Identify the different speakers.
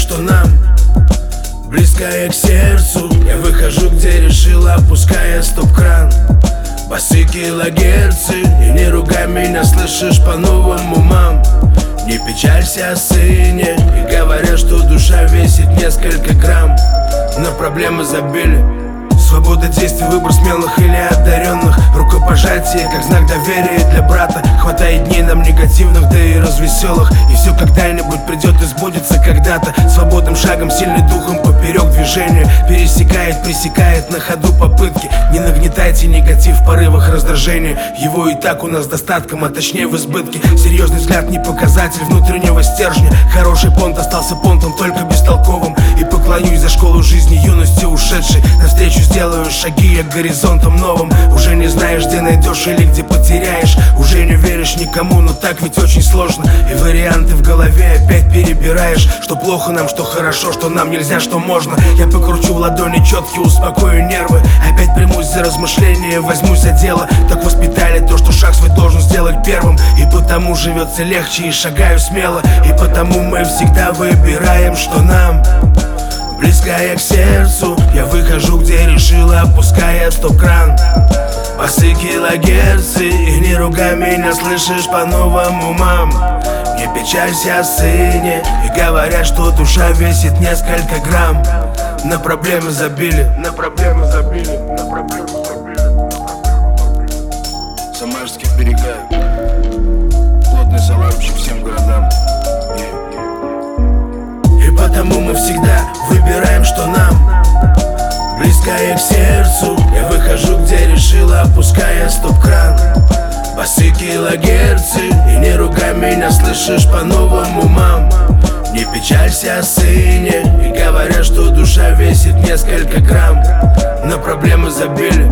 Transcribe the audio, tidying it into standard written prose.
Speaker 1: что нам близкая к сердцу. Я выхожу, где решила, опуская стоп-кран. Басы килогерцы, и не ругай меня, слышишь, по-новому, мам. Не печалься о сыне, и говорят, что душа весит несколько грамм. Но проблемы забили. Свобода действий, выбор смелых или одаренных. Рукопожатие, как знак доверия для брата. Хватает дней нам негативных, да и развеселых. И все когда-нибудь придет и сбудется когда-то. Свободным шагом, сильный духом поперек движения. Пересекает, пресекает на ходу попытки. Не нагнетайте негатив в порывах раздражения. Его и так у нас достатком, а точнее в избытке. Серьезный взгляд не показатель внутреннего стержня. Хороший понт остался понтом, только бестолковым. И поклонюсь за школу жизни юности ушедшей. Навстречу сделаю шаги я к горизонтам новым. Уже не знаешь, где найдешь или где потеряешь. Уже не веришь никому, но так ведь очень сложно. И варианты в голове опять перебираешь. Что плохо нам, что хорошо, что нам нельзя, что можно. Я покручу в ладони четкие, успокою нервы. Опять примусь за размышления, возьмусь за дело. Так воспитали то, что шаг свой должен сделать первым. И потому живется легче и шагаю смело. И потому мы всегда выбираем, что нам близкая к сердцу. Я выхожу, где решила, опуская стоп-кран. Басы килогерцы, и не ругай меня, слышишь, по-новому, мам. Не печалься о сыне, и говорят, что душа весит несколько грамм. На проблемы забили, на проблемы забили, на проблемы забили. Самарские берега, плотный саламчик всем городам. И потому мы всегда выбираем, что нам близкая к сердцу. Я выхожу, где решила, опуская стоп-кран. Басы килогерцы, и не ругай меня, слышишь, по-новому, мам. Не печалься о сыне, и говорят, что душа весит несколько грамм. На проблемы забили.